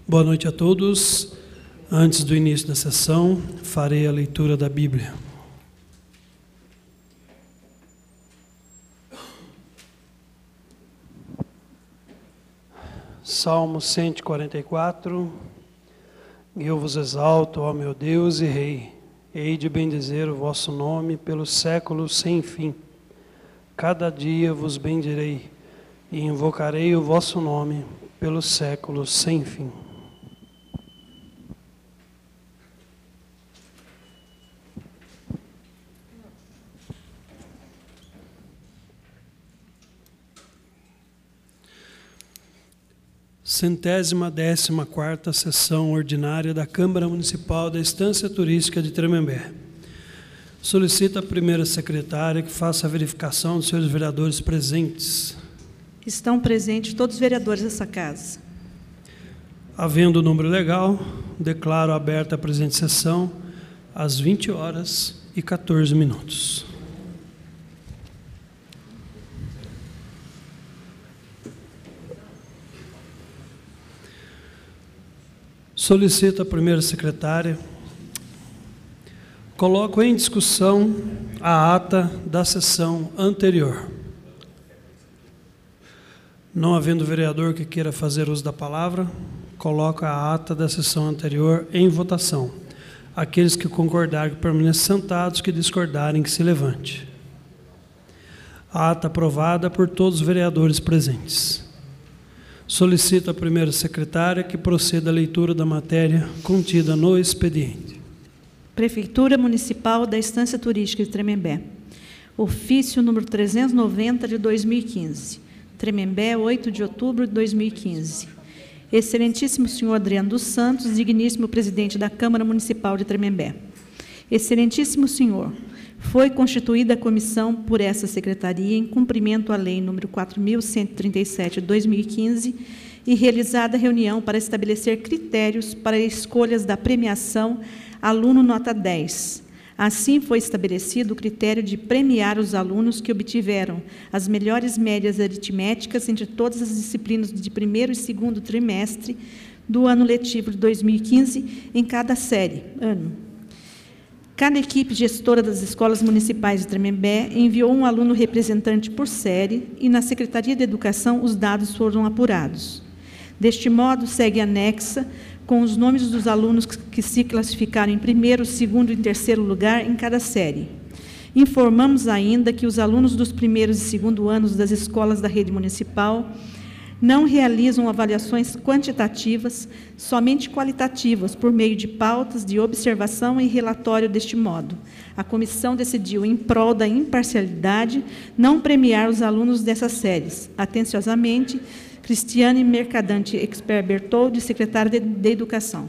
Boa noite a todos. Antes do início da sessão, farei a leitura da Bíblia. Salmo 144. Eu vos exalto, ó meu Deus e Rei. Hei de bendizer o vosso nome pelos séculos sem fim. Cada dia vos bendirei e invocarei o vosso nome pelos séculos sem fim. Centésima 14ª sessão ordinária da Câmara Municipal da Estância Turística de Tremembé. Solicita a primeira secretária que faça a verificação dos seus vereadores presentes. Estão presentes todos os vereadores dessa casa. Havendo o número legal, declaro aberta a presente sessão às 20h14. Solicito a primeira secretária. Coloco em discussão a ata da sessão anterior. Não havendo vereador que queira fazer uso da palavra, coloco a ata da sessão anterior em votação. Aqueles que concordarem que permaneçam sentados, que discordarem que se levante. A ata aprovada por todos os vereadores presentes. Solicito à primeira secretária que proceda à leitura da matéria contida no expediente. Prefeitura Municipal da Estância Turística de Tremembé. Ofício número 390 de 2015. Tremembé, 8 de outubro de 2015. Excelentíssimo senhor Adriano dos Santos, digníssimo presidente da Câmara Municipal de Tremembé. Excelentíssimo senhor, foi constituída a comissão por essa secretaria em cumprimento à lei número 4.137 de 2015 e realizada a reunião para estabelecer critérios para escolhas da premiação aluno nota 10. Assim, foi estabelecido o critério de premiar os alunos que obtiveram as melhores médias aritméticas entre todas as disciplinas de primeiro e segundo trimestre do ano letivo de 2015 em cada ano. Cada equipe gestora das escolas municipais de Tremembé enviou um aluno representante por série e, na Secretaria de Educação, os dados foram apurados. Deste modo, segue anexa com os nomes dos alunos que se classificaram em primeiro, segundo e terceiro lugar em cada série. Informamos ainda que os alunos dos primeiros e segundo anos das escolas da rede municipal não realizam avaliações quantitativas, somente qualitativas, por meio de pautas de observação e relatório. Deste modo, a comissão decidiu, em prol da imparcialidade, não premiar os alunos dessas séries. Atenciosamente, Cristiane Mercadante Expert Bertoldi, secretária de Educação.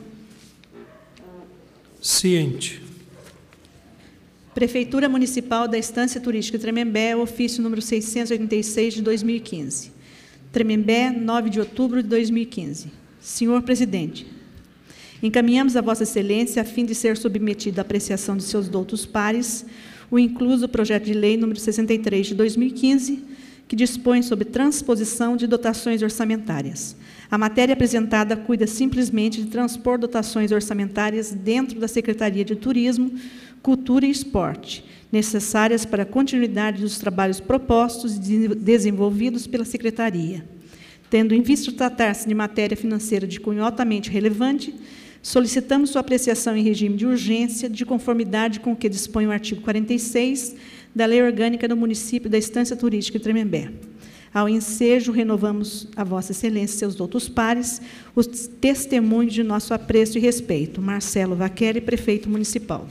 Ciente. Prefeitura Municipal da Estância Turística de Tremembé, ofício número 686 de 2015. Tremembé, 9 de outubro de 2015. Senhor presidente, encaminhamos a Vossa Excelência, a fim de ser submetido à apreciação de seus doutos pares, o incluso projeto de lei número 63 de 2015, que dispõe sobre transposição de dotações orçamentárias. A matéria apresentada cuida simplesmente de transpor dotações orçamentárias dentro da Secretaria de Turismo, Cultura e Esporte, necessárias para a continuidade dos trabalhos propostos e desenvolvidos pela Secretaria. Tendo em vista tratar-se de matéria financeira de cunho altamente relevante, solicitamos sua apreciação em regime de urgência, de conformidade com o que dispõe o artigo 46 da Lei Orgânica do Município da Estância Turística de Tremembé. Ao ensejo, renovamos a Vossa Excelência e seus doutos pares os testemunhos de nosso apreço e respeito. Marcelo Vaqueri, prefeito municipal.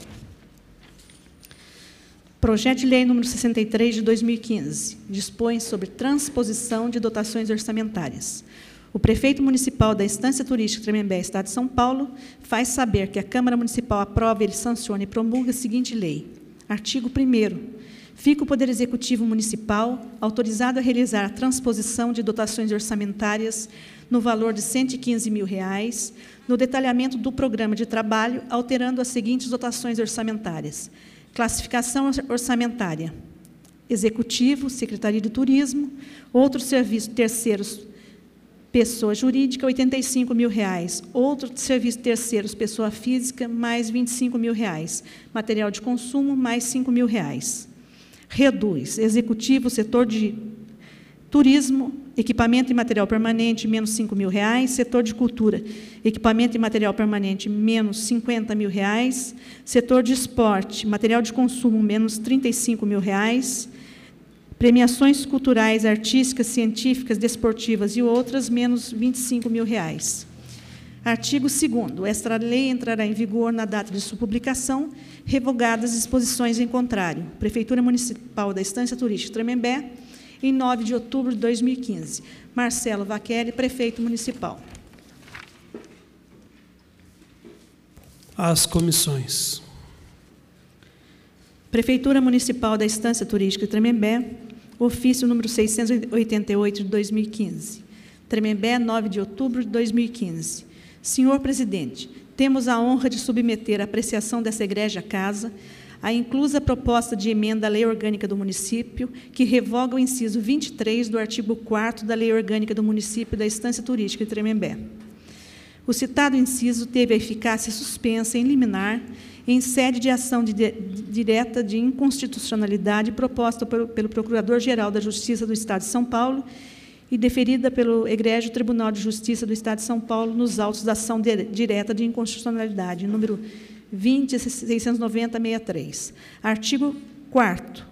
Projeto de lei número 63 de 2015, dispõe sobre transposição de dotações orçamentárias. O prefeito municipal da Estância Turística de Tremembé, Estado de São Paulo, faz saber que a Câmara Municipal aprova, ele sanciona e promulga a seguinte lei. Artigo 1º. Fica o Poder Executivo Municipal autorizado a realizar a transposição de dotações orçamentárias no valor de R$ 115 mil, no detalhamento do programa de trabalho, alterando as seguintes dotações orçamentárias. Classificação orçamentária: Executivo, Secretaria de Turismo, outros serviços terceiros Pessoa jurídica, R$ 85.000. Outro serviço terceiros, pessoa física, mais R$ 25.000. Material de consumo, mais R$ 5.000. Reduz. Executivo, setor de turismo, equipamento e material permanente, menos R$ 5.000. Setor de cultura, equipamento e material permanente, menos R$ 50.000. Setor de esporte, material de consumo, menos R$ 35.000. Premiações culturais, artísticas, científicas, desportivas e outras, menos R$ 25.000. Artigo 2º. Esta lei entrará em vigor na data de sua publicação, revogadas as disposições em contrário. Prefeitura Municipal da Estância Turística Tremembé, em 9 de outubro de 2015. Marcelo Vaqueri, Prefeito Municipal. As comissões. Prefeitura Municipal da Estância Turística Tremembé, ofício número 688 de 2015. Tremembé, 9 de outubro de 2015. Senhor Presidente, temos a honra de submeter à apreciação dessa egrégia casa a inclusa proposta de emenda à Lei Orgânica do Município, que revoga o inciso 23 do artigo 4º da Lei Orgânica do Município da Estância Turística de Tremembé. O citado inciso teve a eficácia suspensa em liminar em sede de ação direta de inconstitucionalidade proposta pelo Procurador-Geral da Justiça do Estado de São Paulo e deferida pelo Egrégio Tribunal de Justiça do Estado de São Paulo nos autos da ação direta de inconstitucionalidade, número 20.690.63. Artigo 4º.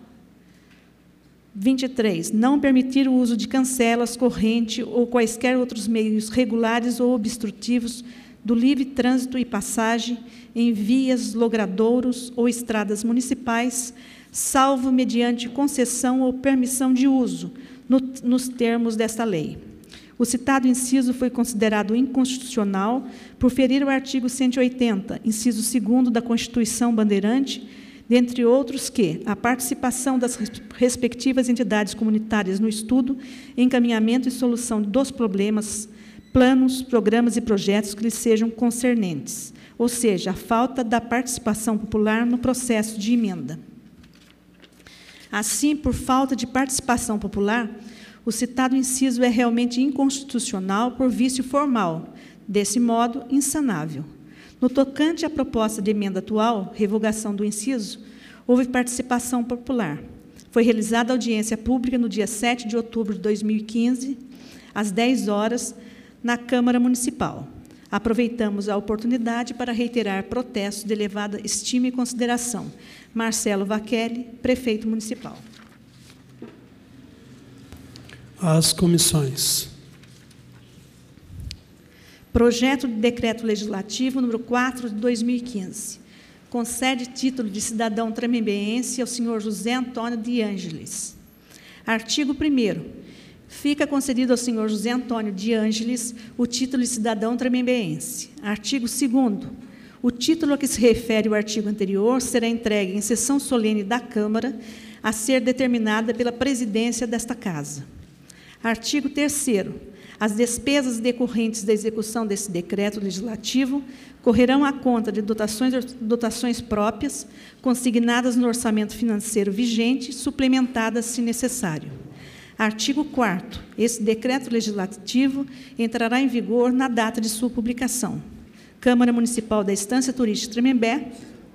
23. Não permitir o uso de cancelas, corrente ou quaisquer outros meios regulares ou obstrutivos do livre trânsito e passagem em vias, logradouros ou estradas municipais, salvo mediante concessão ou permissão de uso, nos termos desta lei. O citado inciso foi considerado inconstitucional por ferir o artigo 180, inciso 2º da Constituição Bandeirante, dentre outros que a participação das respectivas entidades comunitárias no estudo, encaminhamento e solução dos problemas, planos, programas e projetos que lhes sejam concernentes, ou seja, a falta da participação popular no processo de emenda. Assim, por falta de participação popular, o citado inciso é realmente inconstitucional por vício formal, desse modo, insanável. No tocante à proposta de emenda atual, revogação do inciso, houve participação popular. Foi realizada audiência pública no dia 7 de outubro de 2015, às 10 horas, na Câmara Municipal. Aproveitamos a oportunidade para reiterar protestos de elevada estima e consideração. Marcelo Vaqueri, Prefeito Municipal. As comissões. Projeto de Decreto Legislativo número 4 de 2015. Concede título de cidadão tremembeense ao senhor José Antônio de Ângeles. Artigo 1º. Fica concedido ao senhor José Antônio de Ângeles o título de cidadão tremembeense. Artigo 2º. O título a que se refere o artigo anterior será entregue em sessão solene da Câmara, a ser determinada pela presidência desta Casa. Artigo 3º. As despesas decorrentes da execução desse decreto legislativo correrão à conta de dotações próprias, consignadas no orçamento financeiro vigente, suplementadas se necessário. Artigo 4º. Esse decreto legislativo entrará em vigor na data de sua publicação. Câmara Municipal da Estância Turística Tremembé,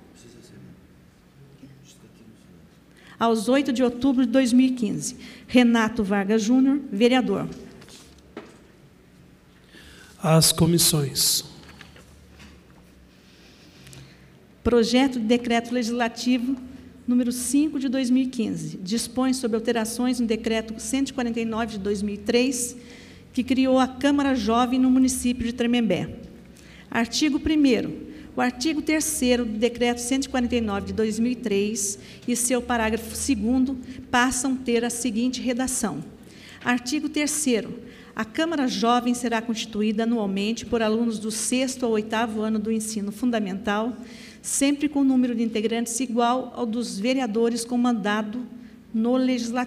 aos 8 de outubro de 2015. Renato Vargas Júnior, vereador. As comissões. Projeto de Decreto Legislativo número 5 de 2015, dispõe sobre alterações no Decreto 149 de 2003, que criou a Câmara Jovem no município de Tremembé. Artigo 1º. O artigo 3º do Decreto 149 de 2003 e seu parágrafo 2º passam a ter a seguinte redação. Artigo 3º. A Câmara Jovem será constituída anualmente por alunos do 6º ao 8º ano do ensino fundamental, sempre com número de integrantes igual ao dos vereadores com mandado no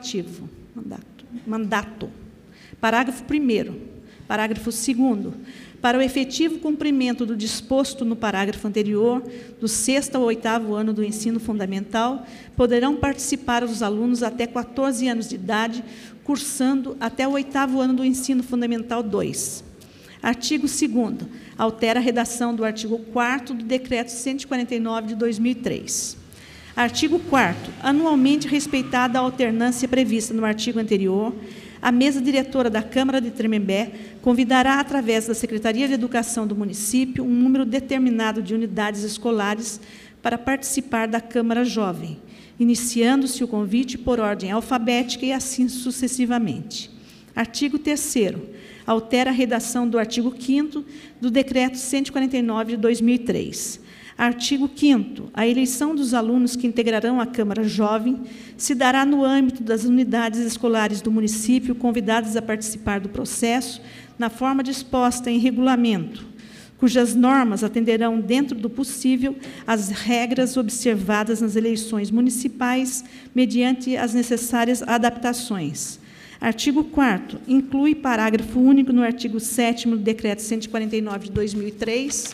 Legislativo. Mandato. Parágrafo 1º. Parágrafo 2º. para o efetivo cumprimento do disposto no parágrafo anterior, do 6º ao 8º ano do ensino fundamental, poderão participar os alunos até 14 anos de idade, cursando até o 8º ano do ensino fundamental 2. Artigo 2º. Altera a redação do artigo 4º do Decreto 149 de 2003. Artigo 4º. Anualmente respeitada a alternância prevista no artigo anterior, a mesa diretora da Câmara de Tremembé convidará, através da Secretaria de Educação do município, um número determinado de unidades escolares para participar da Câmara Jovem, iniciando-se o convite por ordem alfabética e assim sucessivamente. Artigo 3º. Altera a redação do artigo 5º do Decreto 149 de 2003. Artigo 5º. A eleição dos alunos que integrarão a Câmara Jovem se dará no âmbito das unidades escolares do município convidadas a participar do processo, na forma disposta em regulamento, cujas normas atenderão, dentro do possível, às regras observadas nas eleições municipais, mediante as necessárias adaptações. Artigo 4º. Inclui parágrafo único no artigo 7º do Decreto 149 de 2003.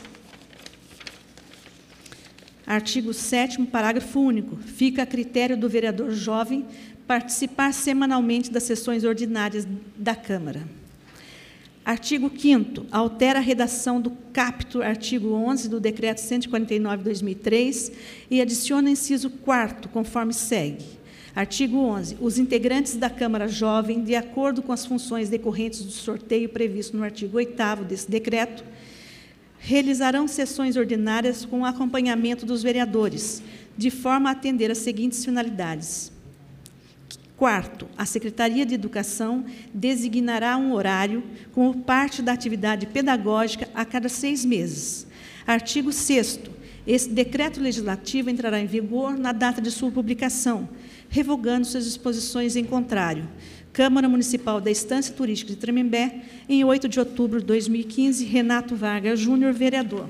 Artigo 7º, parágrafo único. Fica a critério do vereador jovem participar semanalmente das sessões ordinárias da Câmara. Artigo 5º. Altera a redação do caput artigo 11 do Decreto 149 de 2003 e adiciona inciso 4º, conforme segue. Artigo 11. Os integrantes da Câmara Jovem, de acordo com as funções decorrentes do sorteio previsto no artigo 8º desse decreto, realizarão sessões ordinárias com acompanhamento dos vereadores, de forma a atender às seguintes finalidades. 4º. A Secretaria de Educação designará um horário como parte da atividade pedagógica a cada 6 meses. Artigo 6º. Esse decreto legislativo entrará em vigor na data de sua publicação, revogando suas disposições em contrário. Câmara Municipal da Estância Turística de Tremembé, em 8 de outubro de 2015, Renato Vargas Júnior, vereador.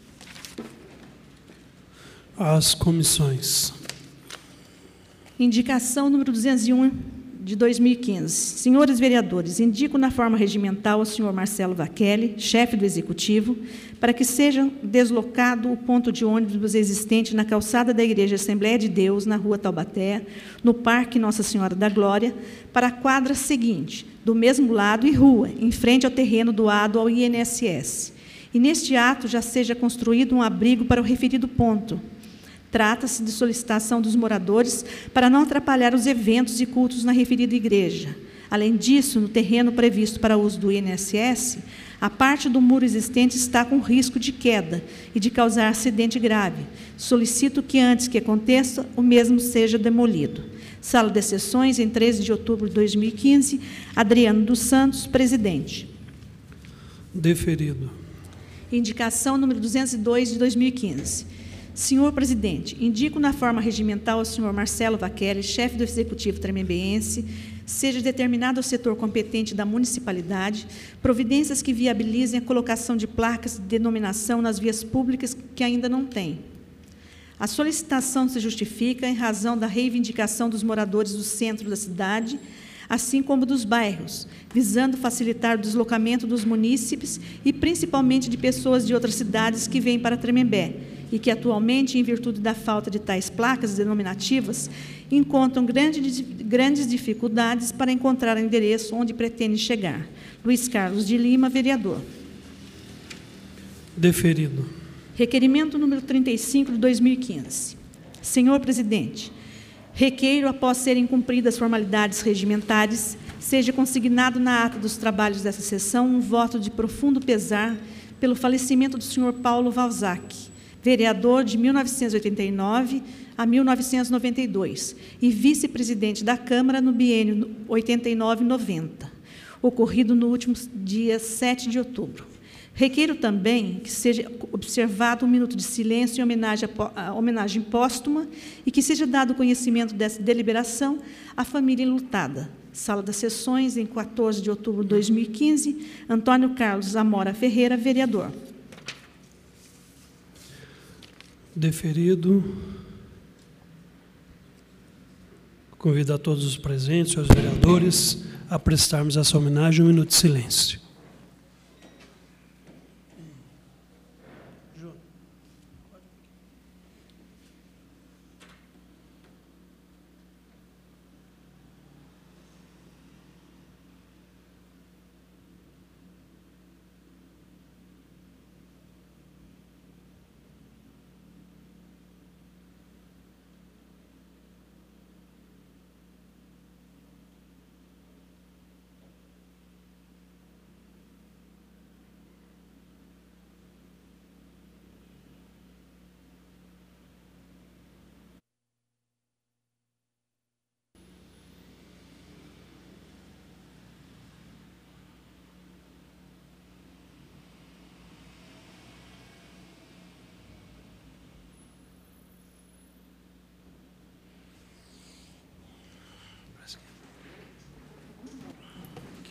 As comissões. Indicação número 201, de 2015. Senhores vereadores, indico na forma regimental ao senhor Marcelo Vachelli, chefe do Executivo, para que seja deslocado o ponto de ônibus existente na calçada da Igreja Assembleia de Deus, na Rua Taubaté, no Parque Nossa Senhora da Glória, para a quadra seguinte, do mesmo lado e rua, em frente ao terreno doado ao INSS. E neste ato já seja construído um abrigo para o referido ponto. Trata-se de solicitação dos moradores para não atrapalhar os eventos e cultos na referida igreja. Além disso, no terreno previsto para uso do INSS, a parte do muro existente está com risco de queda e de causar acidente grave. Solicito que, antes que aconteça, o mesmo seja demolido. Sala de Sessões, em 13 de outubro de 2015, Adriano dos Santos, presidente. Deferido. Indicação número 202 de 2015. Senhor presidente, indico na forma regimental ao senhor Marcelo Vachelli, chefe do Executivo tremembense, seja determinado ao setor competente da municipalidade providências que viabilizem a colocação de placas de denominação nas vias públicas que ainda não têm. A solicitação se justifica em razão da reivindicação dos moradores do centro da cidade, assim como dos bairros, visando facilitar o deslocamento dos munícipes e principalmente de pessoas de outras cidades que vêm para Tremembé e que atualmente, em virtude da falta de tais placas denominativas, encontram grandes dificuldades para encontrar o endereço onde pretendem chegar. Luiz Carlos de Lima, vereador. Deferido. Requerimento número 35 de 2015. Senhor presidente, requeiro, após serem cumpridas as formalidades regimentares, seja consignado na ata dos trabalhos dessa sessão um voto de profundo pesar pelo falecimento do senhor Paulo Valzac, vereador de 1989 a 1992 e vice-presidente da Câmara no biênio 89-90, ocorrido no último dia 7 de outubro. Requeiro também que seja observado um minuto de silêncio em homenagem póstuma e que seja dado conhecimento dessa deliberação à família enlutada. Sala das Sessões, em 14 de outubro de 2015, Antônio Carlos Amora Ferreira, vereador. Deferido. Convido a todos os presentes, os vereadores, a prestarmos essa homenagem um minuto de silêncio.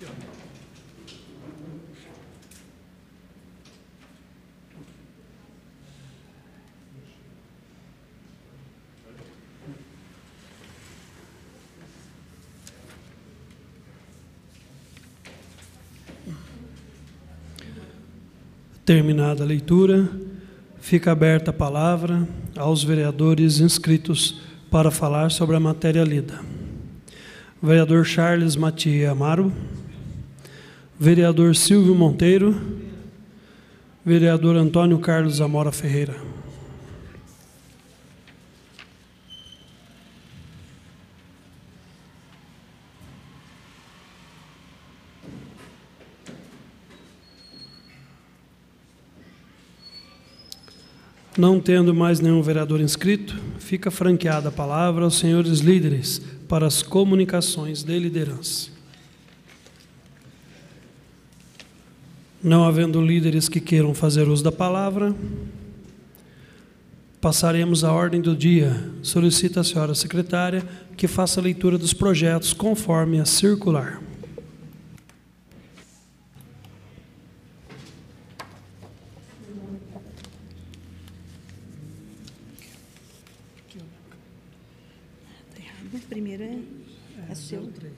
Terminada a leitura, fica aberta a palavra aos vereadores inscritos para falar sobre a matéria lida. Vereador Charles Matia Amaro, vereador Silvio Monteiro, vereador Antônio Carlos Amora Ferreira. Não tendo mais nenhum vereador inscrito, fica franqueada a palavra aos senhores líderes para as comunicações de liderança. Não havendo líderes que queiram fazer uso da palavra, passaremos à ordem do dia. Solicito à senhora secretária que faça a leitura dos projetos conforme a circular. Primeiro é seu. 03.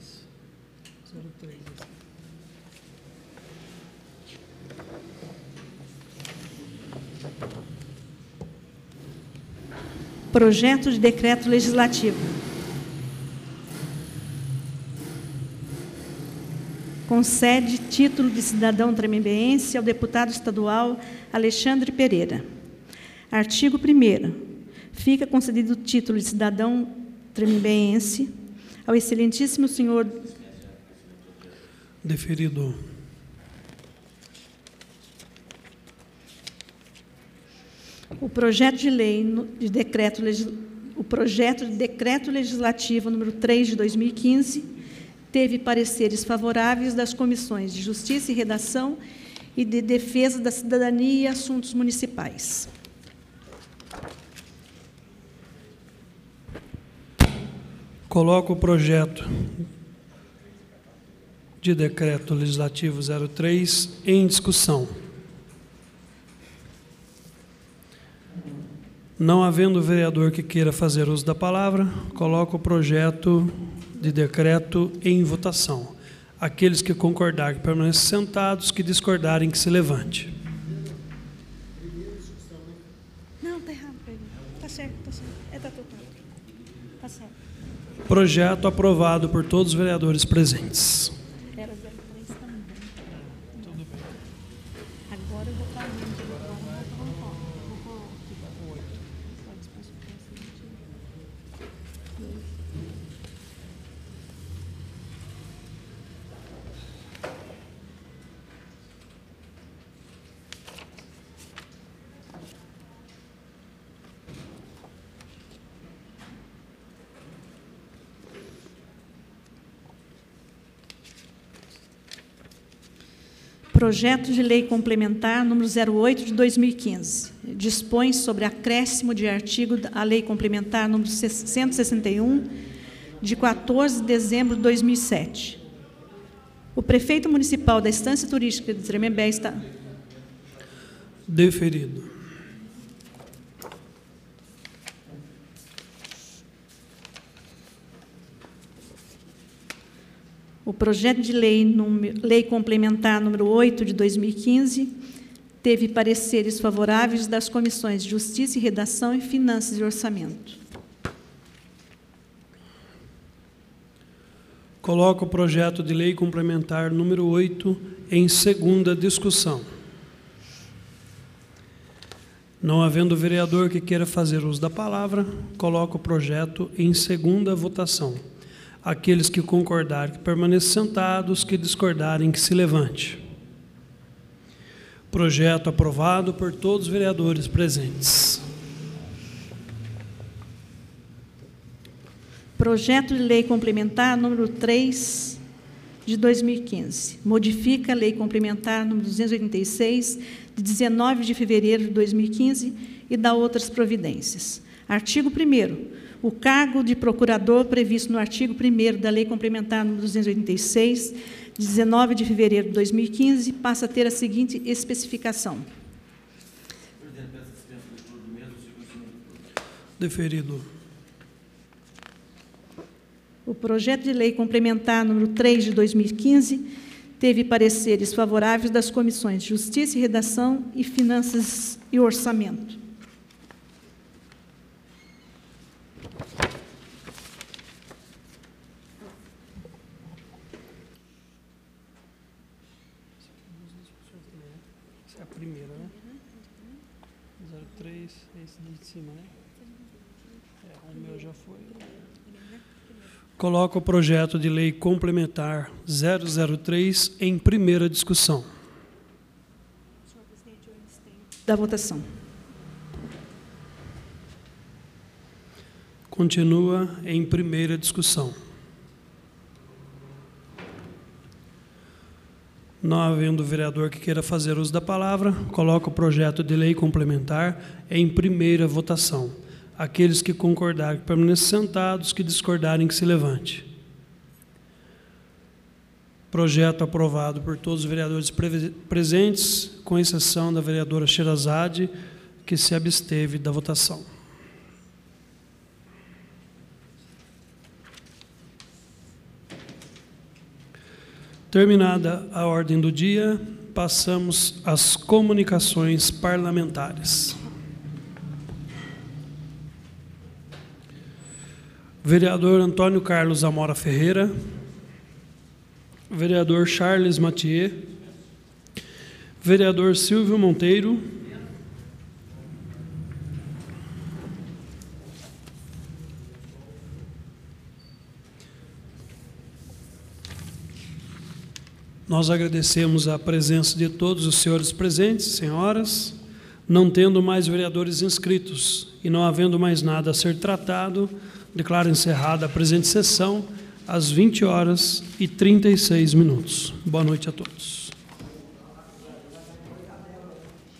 Projeto de decreto legislativo. Concede título de cidadão tremembeense ao deputado estadual Alexandre Pereira. Artigo 1º. Fica concedido o título de cidadão tremembeense ao excelentíssimo senhor... Deferido. O projeto de lei de decreto, o projeto de decreto legislativo número 3 de 2015 teve pareceres favoráveis das comissões de Justiça e Redação e de Defesa da Cidadania e Assuntos Municipais. Coloco o projeto de decreto legislativo 03 em discussão. Não havendo vereador que queira fazer uso da palavra, coloco o projeto de decreto em votação. Aqueles que concordarem que permaneçam sentados, que discordarem que se levante. Não, está errado. Está certo, está certo. Está tocado. Está certo. Projeto aprovado por todos os vereadores presentes. Era 03 também. Tudo bem. Agora eu vou falar. Projeto de Lei Complementar número 08 de 2015. Dispõe sobre acréscimo de artigo à Lei Complementar número 161, de 14 de dezembro de 2007. O prefeito municipal da Estância Turística de Tremembé está... Deferido. O projeto de lei complementar número 8 de 2015 teve pareceres favoráveis das comissões de Justiça e Redação e Finanças e Orçamento. Coloco o projeto de lei complementar número 8 em segunda discussão. Não havendo vereador que queira fazer uso da palavra, coloco o projeto em segunda votação. Aqueles que concordarem que permaneçam sentados, que discordarem que se levante. Projeto aprovado por todos os vereadores presentes. Projeto de Lei Complementar número 3 de 2015. Modifica a Lei Complementar número 286, de 19 de fevereiro de 2015 e dá outras providências. Artigo 1º. O cargo de procurador previsto no artigo 1º da Lei Complementar número 286 19 de fevereiro de 2015, passa a ter a seguinte especificação. Deferido. O projeto de lei complementar número 3 de 2015 teve pareceres favoráveis das comissões de Justiça e Redação e Finanças e Orçamento. Essa é a primeira, né? 03, esse de cima, né? O meu já foi. Coloco o projeto de lei complementar 003 em primeira discussão. Da votação. Continua em primeira discussão. Não havendo vereador que queira fazer uso da palavra, coloco o projeto de lei complementar em primeira votação. Aqueles que concordarem que permaneçam sentados, que discordarem que se levante. Projeto aprovado por todos os vereadores presentes, com exceção da vereadora Sherazade, que se absteve da votação. Terminada a ordem do dia, passamos às comunicações parlamentares. Vereador Antônio Carlos Amora Ferreira, vereador Charles Mathieu, vereador Silvio Monteiro, nós agradecemos a presença de todos os senhores presentes, senhoras, não tendo mais vereadores inscritos e não havendo mais nada a ser tratado, declaro encerrada a presente sessão às 20h36. Boa noite a todos.